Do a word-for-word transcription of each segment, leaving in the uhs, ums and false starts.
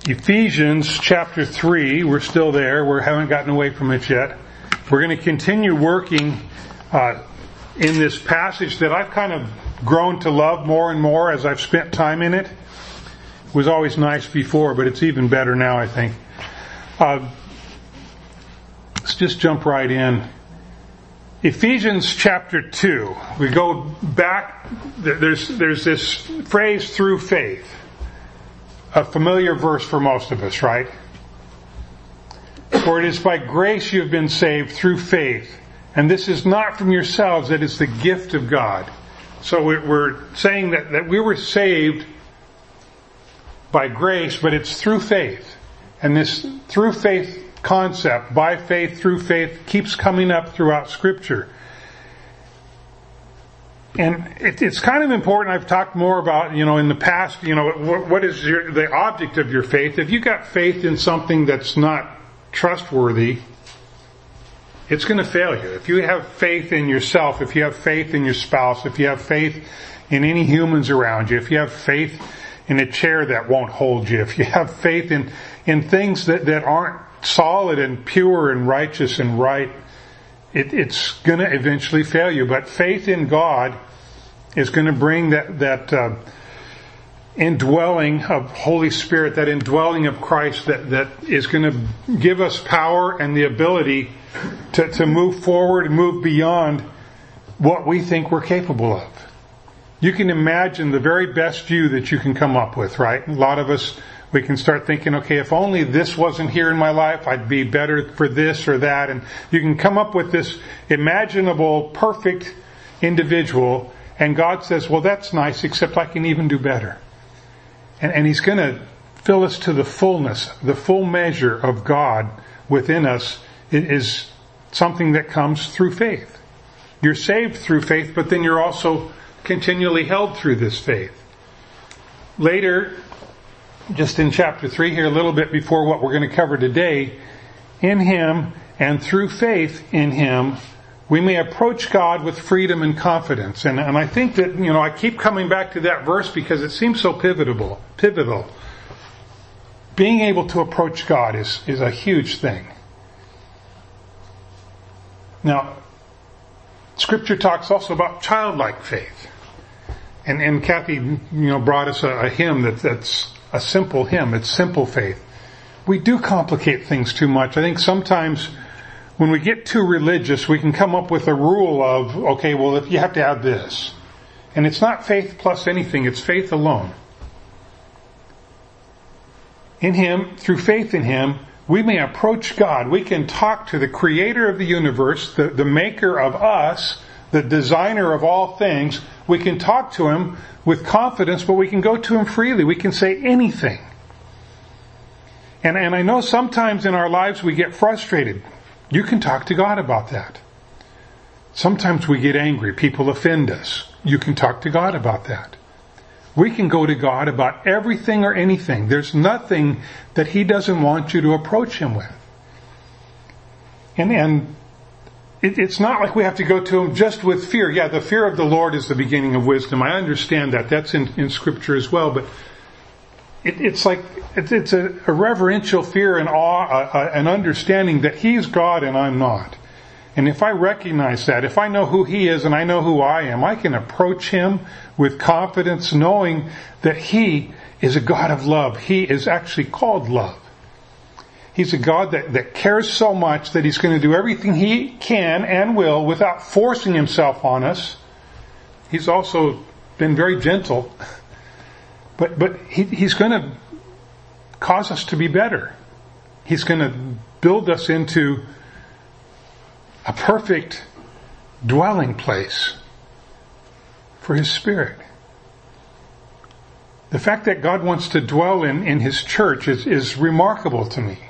Ephesians chapter three, we're still there. We haven't gotten away from it yet. We're going to continue working uh, in this passage that I've kind of grown to love more and more as I've spent time in it. It was always nice before, but it's even better now, I think. Uh, let's just jump right in. Ephesians chapter two. We go back. There's, there's this phrase, through faith. A familiar verse for most of us, right? For it is by grace you have been saved through faith. And this is not from yourselves, it is the gift of God. So we're saying that, that we were saved by grace, but it's through faith. And this through faith concept, by faith, through faith, keeps coming up throughout Scripture. And it, it's kind of important. I've talked more about, you know, in the past, you know, what, what is your, the object of your faith? If you got faith in something that's not trustworthy, it's going to fail you. If you have faith in yourself, if you have faith in your spouse, if you have faith in any humans around you, if you have faith in a chair that won't hold you, if you have faith in, in things that, that aren't solid and pure and righteous and right, It, it's going to eventually fail you. But faith in God is going to bring that, that uh, indwelling of Holy Spirit, that indwelling of Christ that, that is going to give us power and the ability to, to move forward and move beyond what we think we're capable of. You can imagine the very best you that you can come up with, right? A lot of us, we can start thinking, okay, if only this wasn't here in my life, I'd be better for this or that. And you can come up with this imaginable, perfect individual. And God says, well, that's nice, except I can even do better. And, and He's going to fill us to the fullness, the full measure of God within us is something that comes through faith. You're saved through faith, but then you're also continually held through this faith. Later, just in chapter three here, a little bit before what we're going to cover today, in Him and through faith in Him, we may approach God with freedom and confidence. And, and I think that, you know, I keep coming back to that verse because it seems so pivotal. Pivotal. Being able to approach God is, is a huge thing. Now, Scripture talks also about childlike faith. And, and Kathy, you know, brought us a, a hymn that, that's a simple hymn. It's simple faith. We do complicate things too much. I think sometimes when we get too religious, we can come up with a rule of, okay, well, if you have to have this. And it's not faith plus anything. It's faith alone. In Him, through faith in Him, we may approach God. We can talk to the Creator of the universe, the, the Maker of us, the Designer of all things. We can talk to Him with confidence, but we can go to Him freely. We can say anything. And, and I know sometimes in our lives we get frustrated. You can talk to God about that. Sometimes we get angry. People offend us. You can talk to God about that. We can go to God about everything or anything. There's nothing that He doesn't want you to approach Him with. And, and it, it's not like we have to go to Him just with fear. Yeah, the fear of the Lord is the beginning of wisdom. I understand that. That's in, in Scripture as well. But it, it's like, it, it's a, a reverential fear and awe, a, a, an understanding that He's God and I'm not. And if I recognize that, if I know who He is and I know who I am, I can approach Him with confidence, knowing that He is a God of love. He is actually called love. He's a God that, that cares so much that He's going to do everything He can and will without forcing Himself on us. He's also been very gentle. But, but he, He's going to cause us to be better. He's going to build us into a perfect dwelling place for His Spirit. The fact that God wants to dwell in, in His church is, is remarkable to me.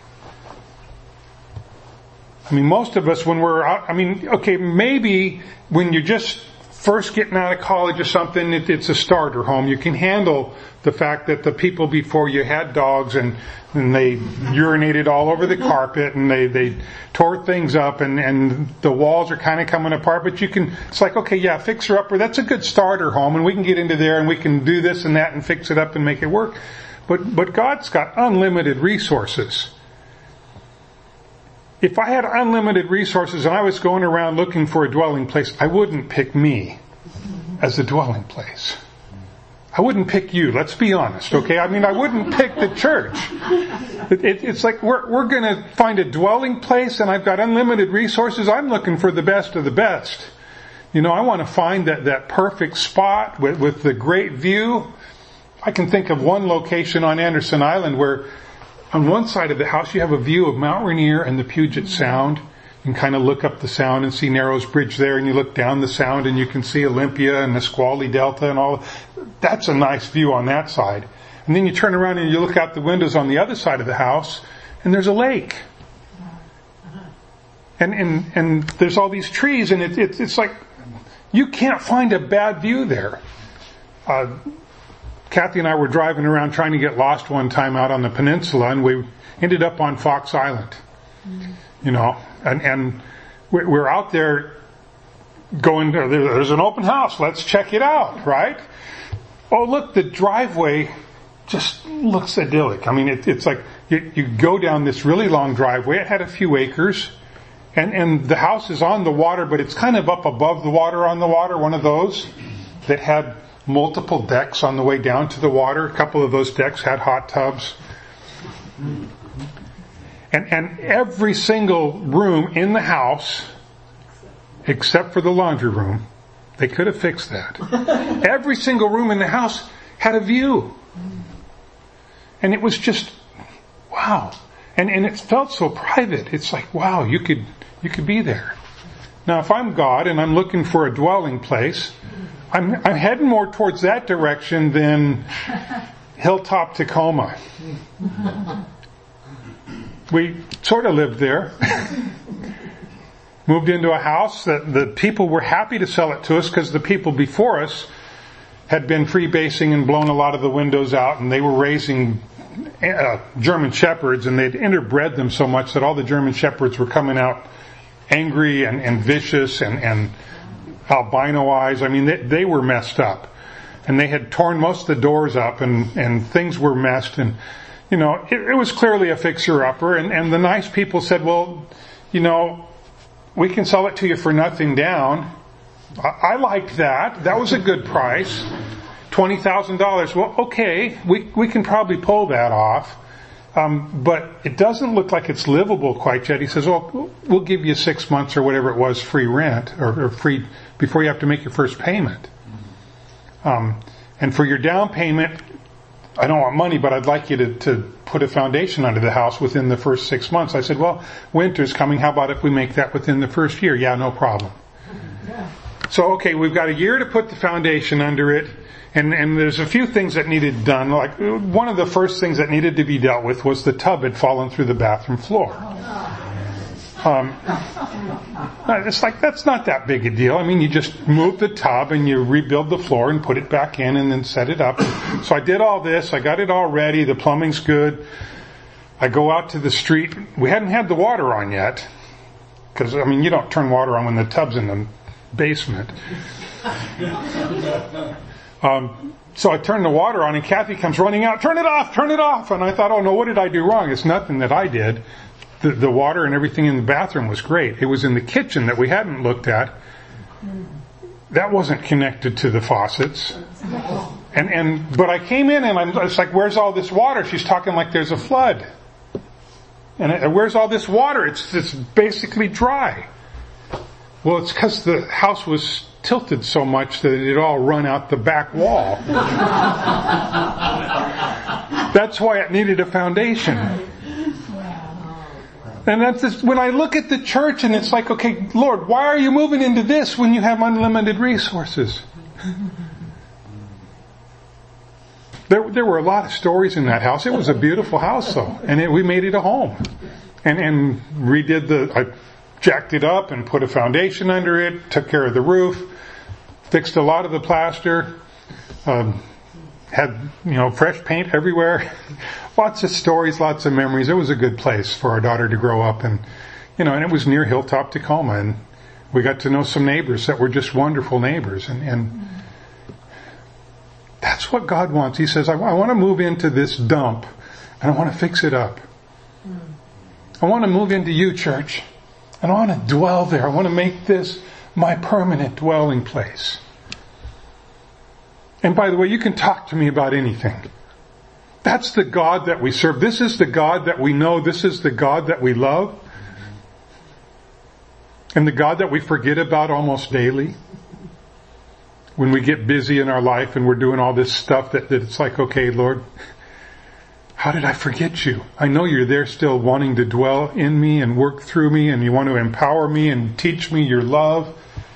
I mean, most of us when we're out, I mean, okay, maybe when you're just first getting out of college or something, it, it's a starter home. You can handle the fact that the people before you had dogs and, and they urinated all over the carpet and they, they tore things up and, and the walls are kind of coming apart. But you can, it's like, okay, yeah, fixer upper, that's a good starter home and we can get into there and we can do this and that and fix it up and make it work. But, but God's got unlimited resources. If I had unlimited resources and I was going around looking for a dwelling place, I wouldn't pick me as a dwelling place. I wouldn't pick you, let's be honest, okay? I mean, I wouldn't pick the church. It, it, it's like we're, we're going to find a dwelling place and I've got unlimited resources. I'm looking for the best of the best. You know, I want to find that, that perfect spot with, with the great view. I can think of one location on Anderson Island where on one side of the house you have a view of Mount Rainier and the Puget Sound. You can kind of look up the Sound and see Narrows Bridge there, and you look down the Sound and you can see Olympia and the Squally Delta and all. That's a nice view on that side. And then you turn around and you look out the windows on the other side of the house and there's a lake. And and, and there's all these trees, and it, it, it's like you can't find a bad view there. Uh, Kathy and I were driving around trying to get lost one time out on the peninsula, and we ended up on Fox Island. Mm. You know, and, and we're out there going, there's an open house, let's check it out, right? Oh, look, the driveway just looks idyllic. I mean, it, it's like you, you go down this really long driveway. It had a few acres, and, and the house is on the water, but it's kind of up above the water on the water, one of those that had multiple decks on the way down to the water. A couple of those decks had hot tubs. And, and every single room in the house, except for the laundry room, they could have fixed that. Every single room in the house had a view. And it was just, wow. And, and it felt so private. It's like, wow, you could, you could be there. Now, if I'm God and I'm looking for a dwelling place, I'm, I'm heading more towards that direction than Hilltop Tacoma. We sort of lived there. Moved into a house that the people were happy to sell it to us because the people before us had been freebasing and blown a lot of the windows out, and they were raising uh, German Shepherds, and they'd interbred them so much that all the German Shepherds were coming out angry and, and vicious and, and albino eyes. I mean, they, they were messed up. And they had torn most of the doors up, and, and things were messed, and you know, it, it was clearly a fixer-upper, and, and the nice people said, well, you know, we can sell it to you for nothing down. I, I liked that. That was a good price. twenty thousand dollars. Well, okay, we, we can probably pull that off. Um, but it doesn't look like it's livable quite yet. He says, well, we'll give you six months or whatever it was free rent, or, or free, before you have to make your first payment. Um, and for your down payment, I don't want money, but I'd like you to, to put a foundation under the house within the first six months. I said, well, winter's coming. How about if we make that within the first year? Yeah, no problem. Yeah. So, okay, we've got a year to put the foundation under it. And, and there's a few things that needed done. Like, one of the first things that needed to be dealt with was the tub had fallen through the bathroom floor. Um, it's like, that's not that big a deal. I mean, you just move the tub and you rebuild the floor and put it back in and then set it up. So I did all this. I got it all ready. The plumbing's good. I go out to the street. We hadn't had the water on yet. Because, I mean, you don't turn water on when the tub's in the basement. Um, so I turned the water on and Kathy comes running out, turn it off, turn it off. And I thought, oh no, what did I do wrong? It's nothing that I did. The, the water and everything in the bathroom was great. It was in the kitchen that we hadn't looked at. That wasn't connected to the faucets. And, and, but I came in and I'm, it's like, where's all this water? She's talking like there's a flood. And I, where's all this water? It's, it's basically dry. Well, it's because the house was tilted so much that it all run out the back wall. That's why it needed a foundation. And that's just, when I look at the church and it's like, okay, Lord, why are you moving into this when you have unlimited resources? There, there were a lot of stories in that house. It was a beautiful house though. And it, we made it a home. And, and redid the, I jacked it up and put a foundation under it, took care of the roof, fixed a lot of the plaster, um, had, you know, fresh paint everywhere. Lots of stories, lots of memories. It was a good place for our daughter to grow up, and, you know, and it was near Hilltop Tacoma, and we got to know some neighbors that were just wonderful neighbors, and, and that's That's what God wants. He says, I, I want to move into this dump and I want to fix it up. I want to move into you, church, and I want to dwell there. I want to make this my permanent dwelling place. And by the way, you can talk to me about anything. That's the God that we serve. This is the God that we know. This is the God that we love. And the God that we forget about almost daily. When we get busy in our life and we're doing all this stuff that, that it's like, okay, Lord, how did I forget you? I know you're there still wanting to dwell in me and work through me, and you want to empower me and teach me your love.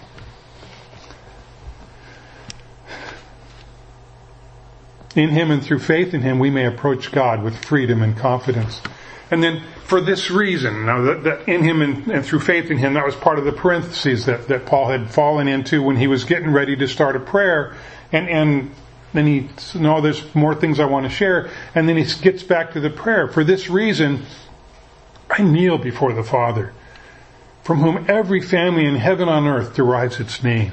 In Him and through faith in Him, we may approach God with freedom and confidence. And then for this reason, now that, that in Him and, and through faith in Him, that was part of the parentheses that, that Paul had fallen into when he was getting ready to start a prayer. And, and then he said, no, there's more things I want to share. And then he gets back to the prayer. For this reason, I kneel before the Father, from whom every family in heaven and on earth derives its name,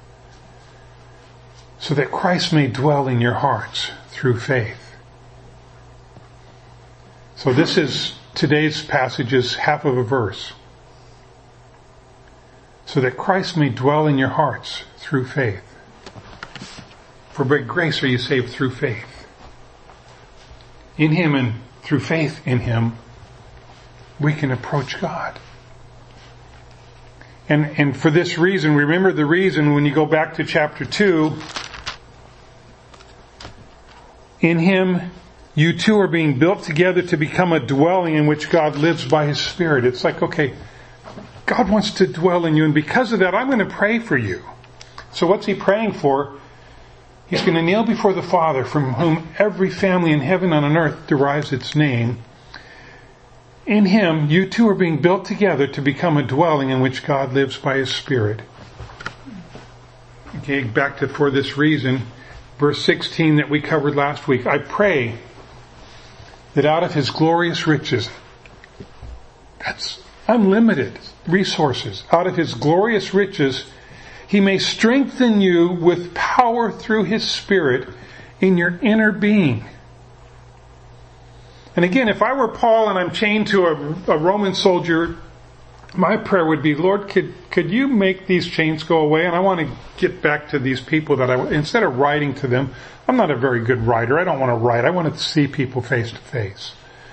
so that Christ may dwell in your hearts through faith. So this is today's passage is half of a verse. So that Christ may dwell in your hearts through faith. For by grace are you saved through faith. In Him and through faith in Him, we can approach God. And, and for this reason, remember the reason when you go back to chapter two, in Him, you two are being built together to become a dwelling in which God lives by His Spirit. It's like, okay, God wants to dwell in you, and because of that, I'm going to pray for you. So what's He praying for? He's going to kneel before the Father, from whom every family in heaven and on earth derives its name. In Him, you two are being built together to become a dwelling in which God lives by His Spirit. Okay, back to for this reason, verse sixteen that we covered last week. I pray that out of His glorious riches, that's unlimited resources, out of His glorious riches, He may strengthen you with power through His Spirit in your inner being. And again, if I were Paul and I'm chained to a, a Roman soldier, my prayer would be, Lord, could, could you make these chains go away? And I want to get back to these people that I, instead of writing to them, I'm not a very good writer. I don't want to write. I want to see people face to face.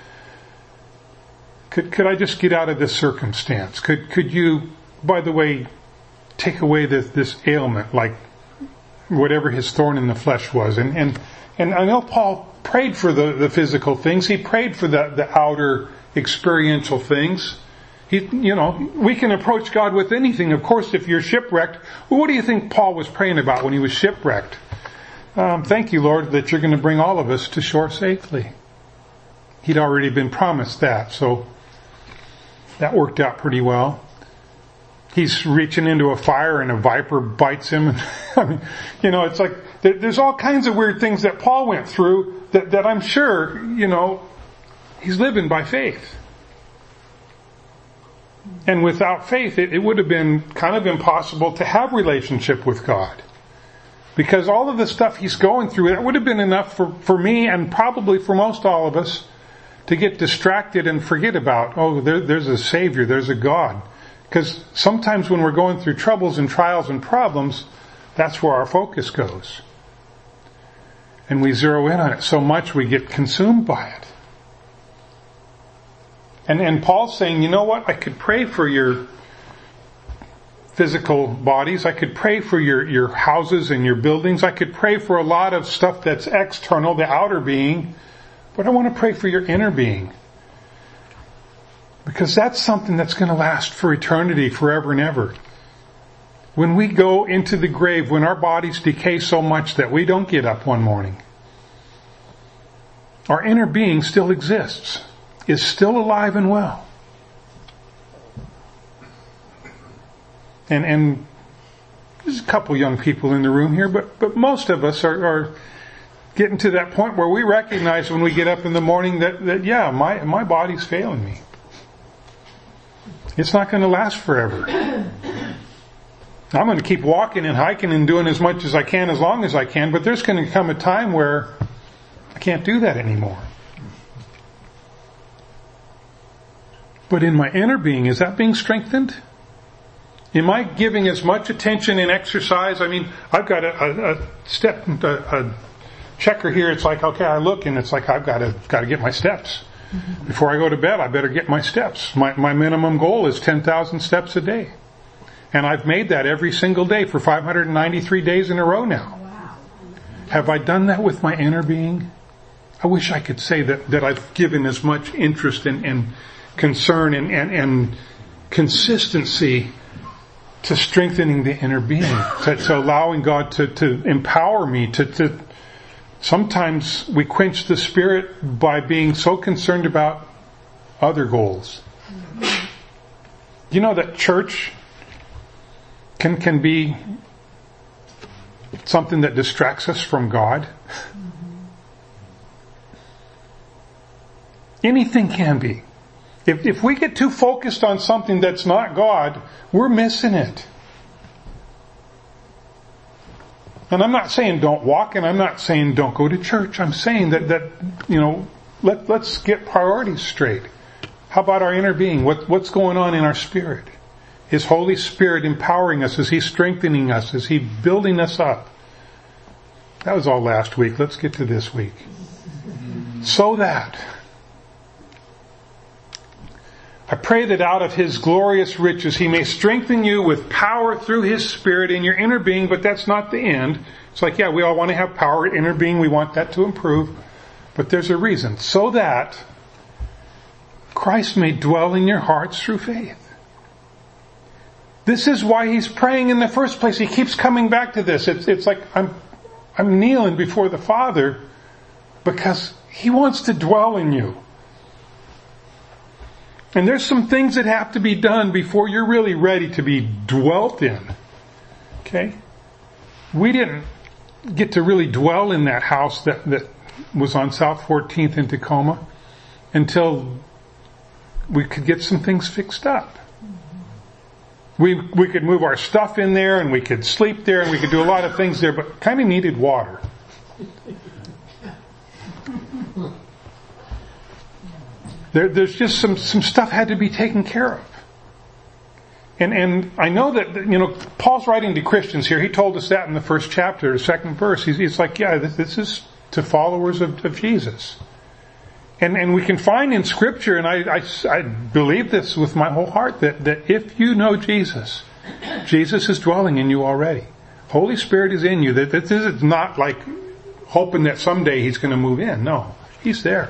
Could, could I just get out of this circumstance? Could, could you, by the way, take away this, this ailment, like whatever his thorn in the flesh was. And, and, and I know Paul prayed for the, the physical things. He prayed for the, the outer experiential things. He, you know, we can approach God with anything. Of course, if you're shipwrecked, well, what do you think Paul was praying about when he was shipwrecked? Um, thank you, Lord, that you're going to bring all of us to shore safely. He'd already been promised that, so that worked out pretty well. He's reaching into a fire and a viper bites him. And, I mean, you know, it's like there, there's all kinds of weird things that Paul went through that, that I'm sure, you know, he's living by faith. And without faith, it, it would have been kind of impossible to have relationship with God. Because all of the stuff he's going through, that would have been enough for, for me and probably for most all of us to get distracted and forget about, oh, there, there's a Savior, there's a God. Because sometimes when we're going through troubles and trials and problems, that's where our focus goes. And we zero in on it so much we get consumed by it. And, and Paul's saying, you know what? I could pray for your physical bodies. I could pray for your, your houses and your buildings. I could pray for a lot of stuff that's external, the outer being. But I want to pray for your inner being. Because that's something that's going to last for eternity, forever and ever. When we go into the grave, when our bodies decay so much that we don't get up one morning, our inner being still exists, is still alive and well. And, and there's a couple young people in the room here, but, but most of us are, are getting to that point where we recognize when we get up in the morning that, that yeah, my, my body's failing me. It's not going to last forever. I'm going to keep walking and hiking and doing as much as I can as long as I can, but there's going to come a time where I can't do that anymore. But in my inner being, is that being strengthened? Am I giving as much attention in exercise? I mean, I've got a, a, a step, a, a checker here. It's like, okay, I look and it's like, I've got to, got to get my steps. Mm-hmm. Before I go to bed, I better get my steps. My, my minimum goal is ten thousand steps a day. And I've made that every single day for five hundred ninety-three days in a row now. Wow. Have I done that with my inner being? I wish I could say that, that I've given as much interest and, and concern and, and, and consistency to strengthening the inner being, to, to allowing God to, to empower me, to, to sometimes we quench the Spirit by being so concerned about other goals. You know that church can, can be something that distracts us from God? Anything can be. If, if we get too focused on something that's not God, we're missing it. And I'm not saying don't walk, and I'm not saying don't go to church. I'm saying that, that you know, let, let's get priorities straight. How about our inner being? What, what's going on in our spirit? Is Holy Spirit empowering us? Is He strengthening us? Is He building us up? That was all last week. Let's get to this week. So that I pray that out of His glorious riches He may strengthen you with power through His Spirit in your inner being, but that's not the end. It's like, yeah, we all want to have power, inner being, we want that to improve, but there's a reason. So that Christ may dwell in your hearts through faith. This is why He's praying in the first place. He keeps coming back to this. It's, it's like I'm, I'm kneeling before the Father because He wants to dwell in you. And there's some things that have to be done before you're really ready to be dwelt in. Okay? We didn't get to really dwell in that house that, that was on South fourteenth in Tacoma until we could get some things fixed up. We, we could move our stuff in there and we could sleep there and we could do a lot of things there, but kind of needed water. There, there's just some, some stuff had to be taken care of. And, and I know that, you know, Paul's writing to Christians here. He told us that in the first chapter, the second verse. He's, he's like, yeah, this, this is to followers of, of Jesus. And, and we can find in Scripture, and I, I, I believe this with my whole heart, that, that if you know Jesus, Jesus is dwelling in you already. Holy Spirit is in you. That, that this is not like hoping that someday He's going to move in. No, He's there.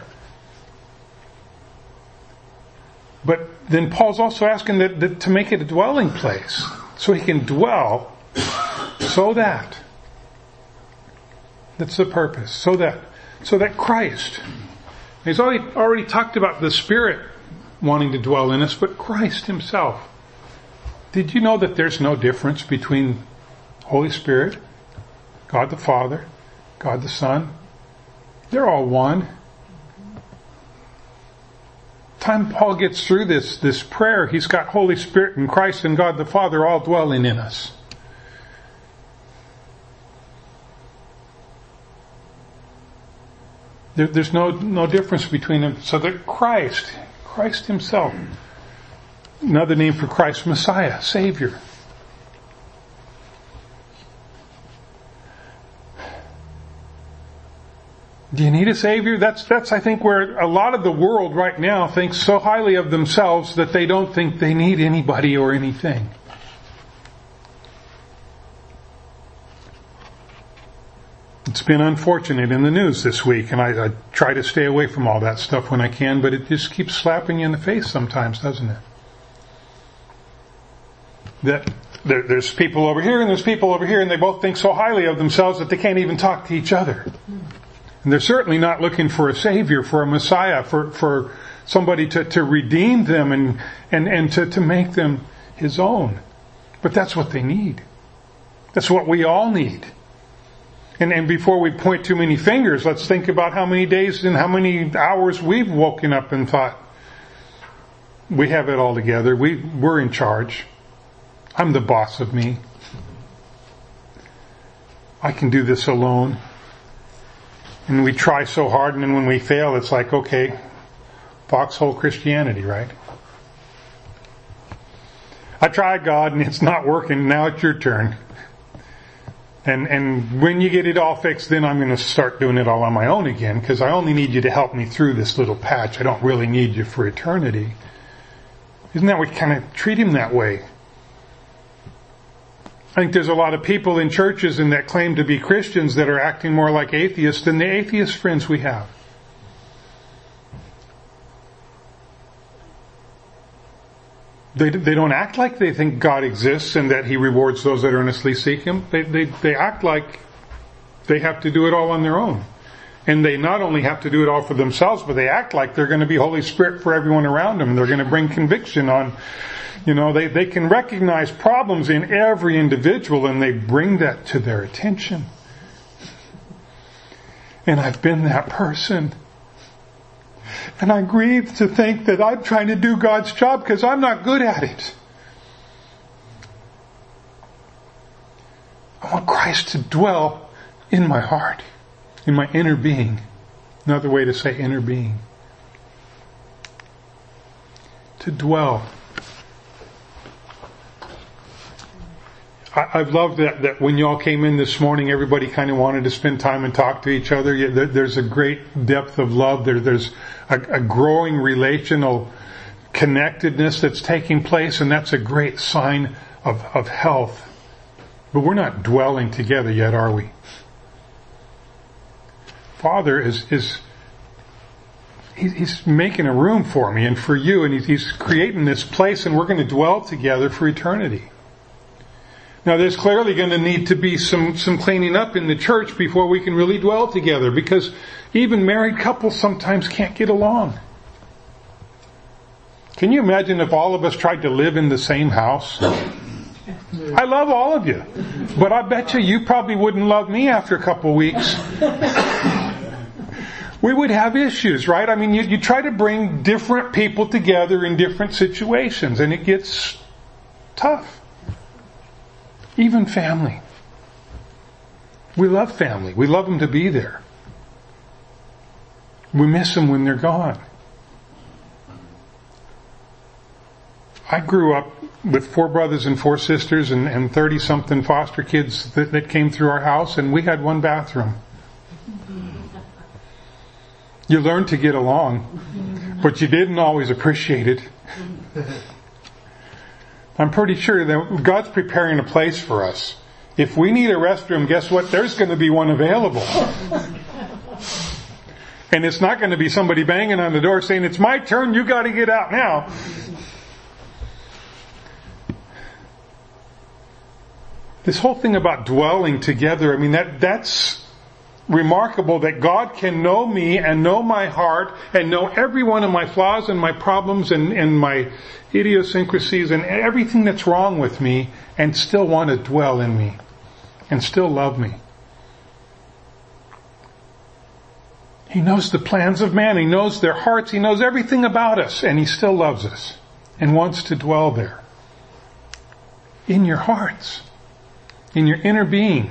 But then Paul's also asking that, that to make it a dwelling place, so He can dwell, so that, that's the purpose, so that, so that Christ, He's already, already talked about the Spirit wanting to dwell in us, but Christ Himself. Did you know that there's no difference between Holy Spirit, God the Father, God the Son? They're all one. Time Paul gets through this, this prayer, he's got Holy Spirit and Christ and God the Father all dwelling in us. There, there's no, no difference between them. So that Christ, Christ Himself, another name for Christ, Messiah, Savior. Do you need a Savior? That's, that's, I think, where a lot of the world right now thinks so highly of themselves that they don't think they need anybody or anything. It's been unfortunate in the news this week, and I, I try to stay away from all that stuff when I can, but it just keeps slapping you in the face sometimes, doesn't it? That there, there's people over here and there's people over here, and they both think so highly of themselves that they can't even talk to each other. And they're certainly not looking for a Savior, for a Messiah, for, for somebody to, to redeem them and, and, and to, to make them His own. But that's what they need. That's what we all need. And, and before we point too many fingers, let's think about how many days and how many hours we've woken up and thought, we have it all together. We, we're in charge. I'm the boss of me. I can do this alone. And we try so hard, and then when we fail, it's like, okay, foxhole Christianity, right? I tried, God, and it's not working. Now it's your turn. And and when you get it all fixed, then I'm going to start doing it all on my own again, because I only need you to help me through this little patch. I don't really need you for eternity. Isn't that we kind of treat Him that way? I think there's a lot of people in churches and that claim to be Christians that are acting more like atheists than the atheist friends we have. They they don't act like they think God exists and that He rewards those that earnestly seek Him. They they they act like they have to do it all on their own. And they not only have to do it all for themselves, but they act like they're going to be Holy Spirit for everyone around them. They're going to bring conviction on, you know, they, they can recognize problems in every individual and they bring that to their attention. And I've been that person. And I grieve to think that I'm trying to do God's job because I'm not good at it. I want Christ to dwell in my heart, in my inner being. Another way to say inner being. To dwell. I, I've loved that, that when you all came in this morning, everybody kind of wanted to spend time and talk to each other. There's a great depth of love. There, there's a, a growing relational connectedness that's taking place, and that's a great sign of, of health. But we're not dwelling together yet, are we? Father is, is He's making a room for me and for you, and he's, he's creating this place, and we're going to dwell together for eternity. Now, there's clearly going to need to be some, some cleaning up in the church before we can really dwell together, because even married couples sometimes can't get along. Can you imagine if all of us tried to live in the same house? I love all of you, but I bet you you probably wouldn't love me after a couple of weeks. We would have issues, right? I mean, you, you try to bring different people together in different situations, and it gets tough. Even family. We love family. We love them to be there. We miss them when they're gone. I grew up with four brothers and four sisters and, and thirty-something foster kids that, that came through our house, and we had one bathroom. You learned to get along, but you didn't always appreciate it. I'm pretty sure that God's preparing a place for us. If we need a restroom, guess what? There's going to be one available. And it's not going to be somebody banging on the door saying, "It's my turn, you got to get out now." This whole thing about dwelling together, I mean, that that's remarkable, that God can know me and know my heart and know every one of my flaws and my problems and, and my idiosyncrasies and everything that's wrong with me, and still want to dwell in me and still love me. He knows the plans of man. He knows their hearts. He knows everything about us, and He still loves us and wants to dwell there. In your hearts. In your inner being.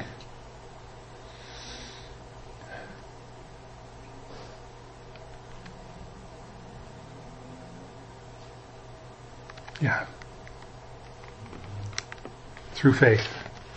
Yeah. Through faith.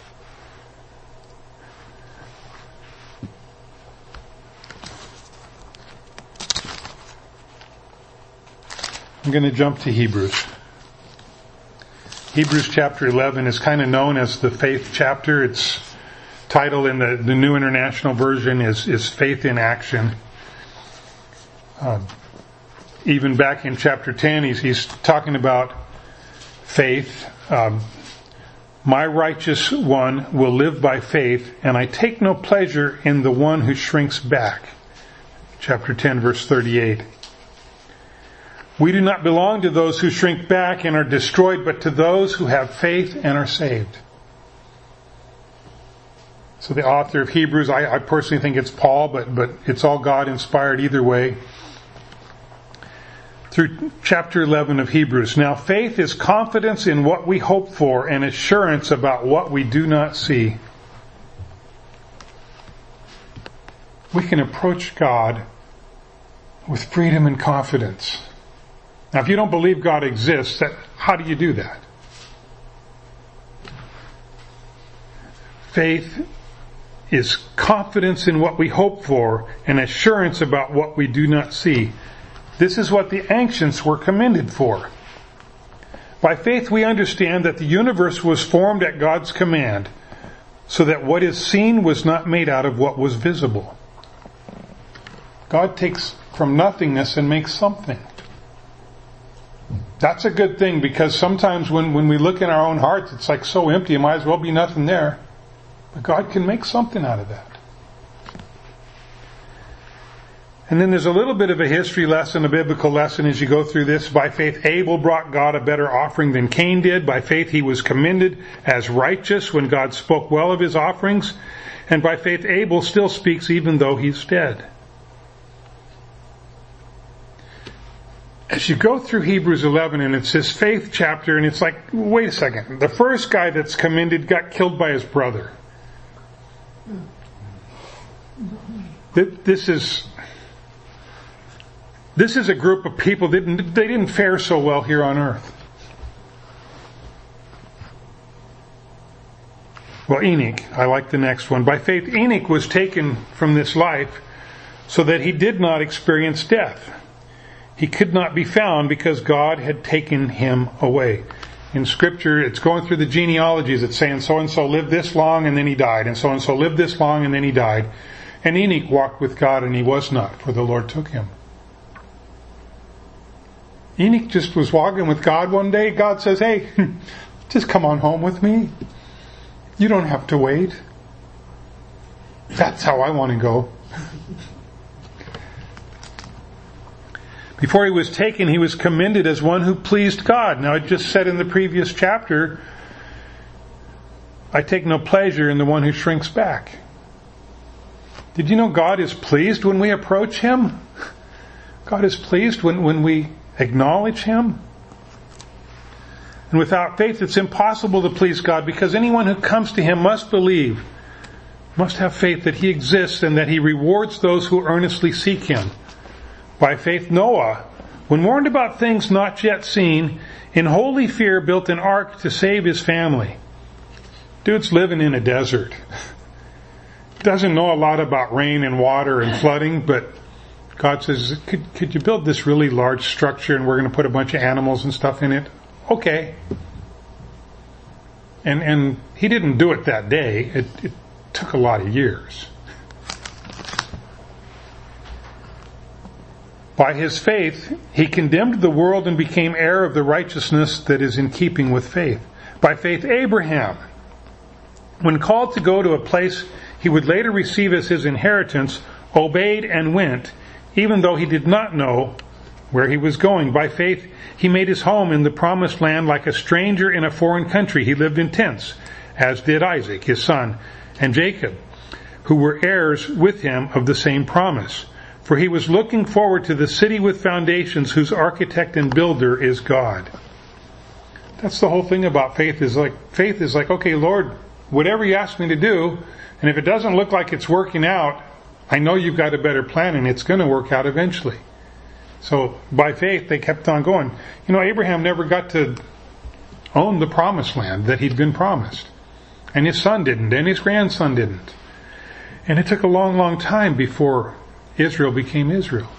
I'm going to jump to Hebrews. Hebrews chapter eleven is kind of known as the faith chapter. Its title in the, the New International Version is, is Faith in Action. Uh, even back in chapter ten, he's, he's talking about faith. Um, My righteous one will live by faith, and I take no pleasure in the one who shrinks back. Chapter ten, verse thirty-eight. We do not belong to those who shrink back and are destroyed, but to those who have faith and are saved. So the author of Hebrews, I, I personally think it's Paul, but, but it's all God inspired either way. Through chapter eleven of Hebrews. Now faith is confidence in what we hope for and assurance about what we do not see. we can approach God with freedom and confidence. Now, if you don't believe God exists, that, how do you do that? Faith is confidence in what we hope for and assurance about what we do not see. This is what the ancients were commended for. By faith we understand that the universe was formed at God's command, so that what is seen was not made out of what was visible. God takes from nothingness and makes something. That's a good thing, because sometimes when, when we look in our own hearts, it's like so empty, it might as well be nothing there. But God can make something out of that. And then there's a little bit of a history lesson, a biblical lesson as you go through this. By faith, Abel brought God a better offering than Cain did. By faith, he was commended as righteous when God spoke well of his offerings. And by faith, Abel still speaks even though he's dead. As you go through Hebrews eleven, and it's this faith chapter, and it's like, wait a second. The first guy that's commended got killed by his brother. This is... This is a group of people that didn't, they didn't fare so well here on earth. Well, Enoch, I like the next one. By faith, Enoch was taken from this life so that he did not experience death. He could not be found because God had taken him away. In Scripture, it's going through the genealogies. It's saying so-and-so lived this long and then he died. And so-and-so lived this long and then he died. And Enoch walked with God and he was not, for the Lord took him. Enoch just was walking with God one day. God says, hey, just come on home with me. You don't have to wait. That's how I want to go. Before he was taken, he was commended as one who pleased God. Now, I just said in the previous chapter, I take no pleasure in the one who shrinks back. Did you know God is pleased when we approach him? God is pleased when, when we acknowledge him. And without faith, it's impossible to please God, because anyone who comes to him must believe, must have faith that he exists and that he rewards those who earnestly seek him. By faith, Noah, when warned about things not yet seen, in holy fear built an ark to save his family. Dude's living in a desert. Doesn't know a lot about rain and water and flooding, but God says, could, could you build this really large structure and we're going to put a bunch of animals and stuff in it? Okay. And and he didn't do it that day. It, it took a lot of years. By his faith, he condemned the world and became heir of the righteousness that is in keeping with faith. By faith, Abraham, when called to go to a place he would later receive as his inheritance, obeyed and went, even though he did not know where he was going. By faith, he made his home in the promised land like a stranger in a foreign country. He lived in tents, as did Isaac, his son, and Jacob, who were heirs with him of the same promise. For he was looking forward to the city with foundations, whose architect and builder is God. That's the whole thing about faith, is like, faith is like, okay, Lord, whatever you ask me to do, and if it doesn't look like it's working out, I know you've got a better plan and it's going to work out eventually. So by faith, they kept on going. You know, Abraham never got to own the promised land that he'd been promised. And his son didn't, and his grandson didn't. And it took a long, long time before Israel became Israel.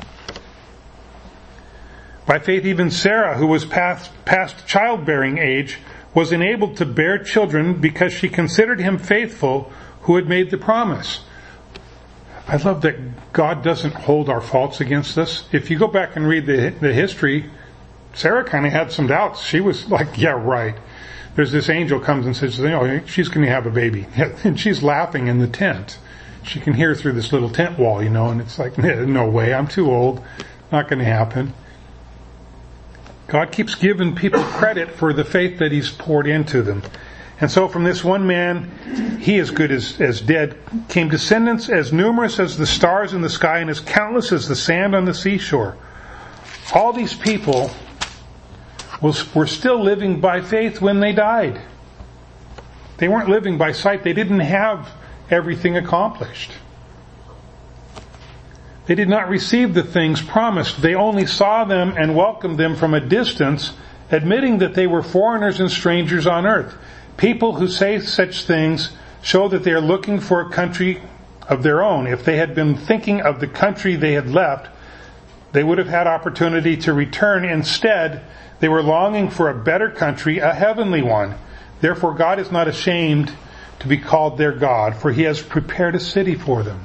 By faith, even Sarah, who was past, past childbearing age, was enabled to bear children because she considered him faithful who had made the promise. I love that God doesn't hold our faults against us. If you go back and read the, the history, Sarah kind of had some doubts. She was like, yeah, right. There's this angel comes and says, you know, she's going to have a baby. And she's laughing in the tent. She can hear through this little tent wall, you know, and it's like, no way, I'm too old. Not going to happen. God keeps giving people credit for the faith that he's poured into them. And so from this one man, he as good as, as dead, came descendants as numerous as the stars in the sky and as countless as the sand on the seashore. All these people was, were still living by faith when they died. They weren't living by sight. They didn't have everything accomplished. They did not receive the things promised. They only saw them and welcomed them from a distance, admitting that they were foreigners and strangers on earth. People who say such things show that they are looking for a country of their own. If they had been thinking of the country they had left, they would have had opportunity to return. Instead, they were longing for a better country, a heavenly one. Therefore, God is not ashamed to be called their God, for He has prepared a city for them.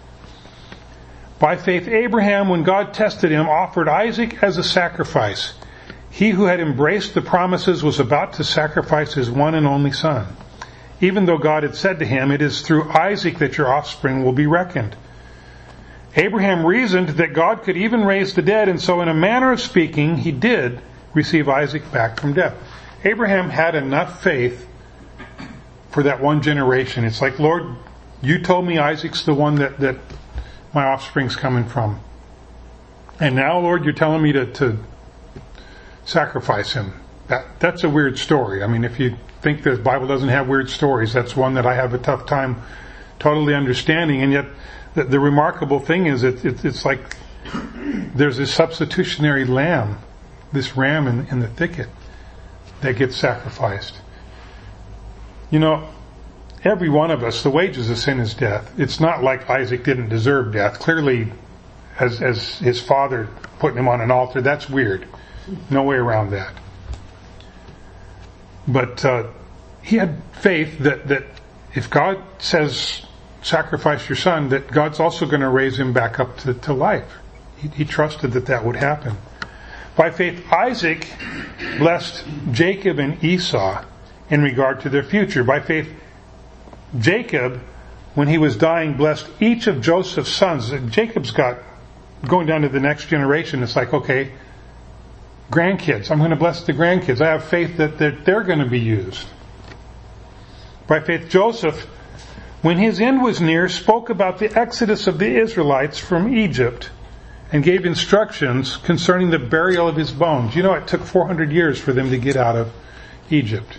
By faith, Abraham, when God tested him, offered Isaac as a sacrifice. He who had embraced the promises was about to sacrifice his one and only son, even though God had said to him, "It is through Isaac that your offspring will be reckoned." Abraham reasoned that God could even raise the dead, and so in a manner of speaking, he did receive Isaac back from death. Abraham had enough faith for that one generation. It's like, Lord, you told me Isaac's the one that, that my offspring's coming from. And now, Lord, you're telling me to, to sacrifice him. That, that's a weird story. I mean, if you think the Bible doesn't have weird stories, that's one that I have a tough time totally understanding. And yet, the, the remarkable thing is it, it, it's like there's this substitutionary lamb, this ram in, in the thicket that gets sacrificed. You know, every one of us, the wages of sin is death. It's not like Isaac didn't deserve death. Clearly, as, as his father putting him on an altar, that's weird. No way around that. But uh, he had faith that, that if God says, sacrifice your son, that God's also going to raise him back up to, to life. He, he trusted that that would happen. By faith, Isaac blessed Jacob and Esau in regard to their future. By faith, Jacob, when he was dying, blessed each of Joseph's sons. Jacob's got, going down to the next generation, it's like, okay, grandkids, I'm going to bless the grandkids. I have faith that they're, they're going to be used. By faith, Joseph, when his end was near, spoke about the exodus of the Israelites from Egypt and gave instructions concerning the burial of his bones. You know, it took four hundred years for them to get out of Egypt.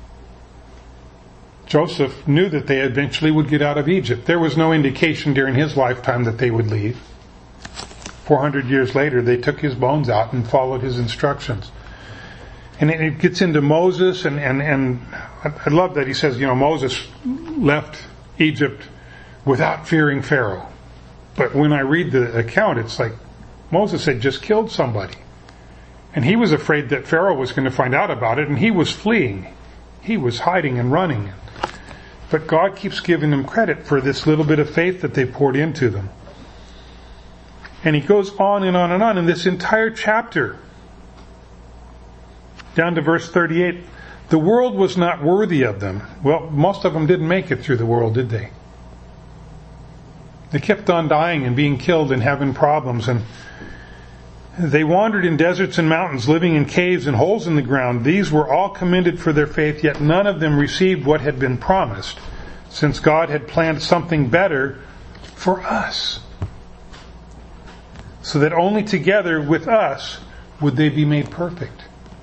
Joseph knew that they eventually would get out of Egypt. There was no indication during his lifetime that they would leave. four hundred years later, they took his bones out and followed his instructions. And it gets into Moses, and, and, and I love that he says, you know, Moses left Egypt without fearing Pharaoh. But when I read the account, it's like Moses had just killed somebody. And he was afraid that Pharaoh was going to find out about it, and he was fleeing. He was hiding and running. But God keeps giving them credit for this little bit of faith that they poured into them. And he goes on and on and on in this entire chapter. Down to verse thirty-eight. The world was not worthy of them. Well, most of them didn't make it through the world, did they? They kept on dying and being killed and having problems. And they wandered in deserts and mountains, living in caves and holes in the ground. These were all commended for their faith, yet none of them received what had been promised, since God had planned something better for us, so that only together with us would they be made perfect.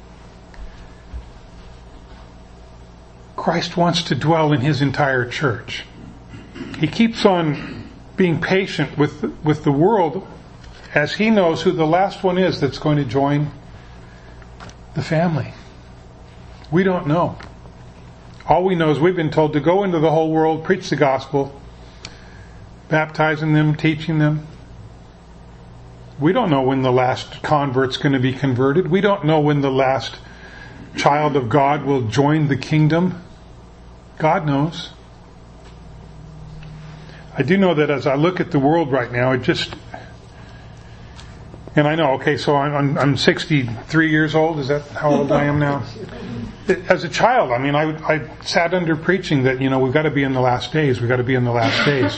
Christ wants to dwell in His entire church. He keeps on being patient with, with the world, as He knows who the last one is that's going to join the family. We don't know. All we know is we've been told to go into the whole world, preach the gospel, baptizing them, teaching them. We don't know when the last convert's going to be converted. We don't know when the last child of God will join the kingdom. God knows. I do know that as I look at the world right now, it just... And I know, okay, so I'm, I'm sixty-three years old. Is that how old I am now? As a child, I mean, I, I sat under preaching that, you know, we've got to be in the last days. We've got to be in the last days.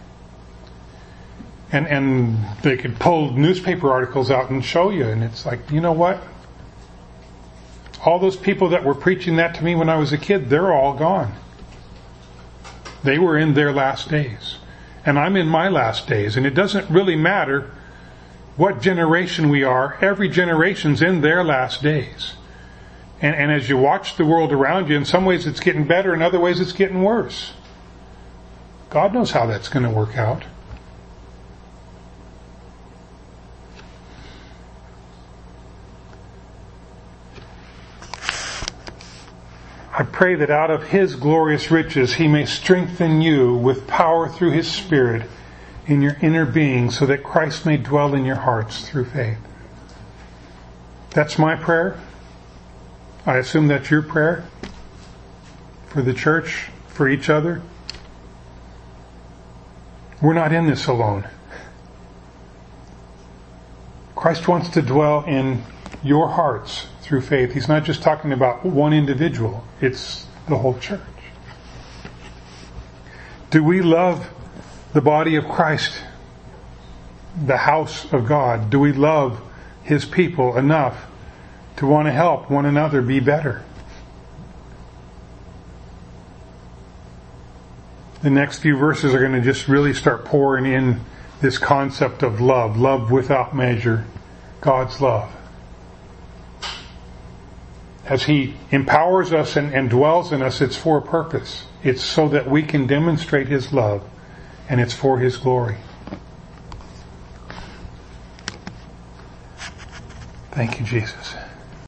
And, and they could pull newspaper articles out and show you. And it's like, you know what? All those people that were preaching that to me when I was a kid, they're all gone. They were in their last days. And I'm in my last days. And it doesn't really matter what generation we are. Every generation's in their last days. And, and as you watch the world around you, in some ways it's getting better, in other ways it's getting worse. God knows how that's going to work out. I pray that out of His glorious riches He may strengthen you with power through His Spirit in your inner being, so that Christ may dwell in your hearts through faith. That's my prayer. I assume that's your prayer for the church, for each other. We're not in this alone. Christ wants to dwell in your hearts through faith. He's not just talking about one individual. It's the whole church. Do we love the body of Christ, the house of God? Do we love His people enough to want to help one another be better? The next few verses are going to just really start pouring in this concept of love. Love without measure. God's love. As He empowers us and, and dwells in us, it's for a purpose. It's so that we can demonstrate His love, and it's for His glory. Thank you, Jesus.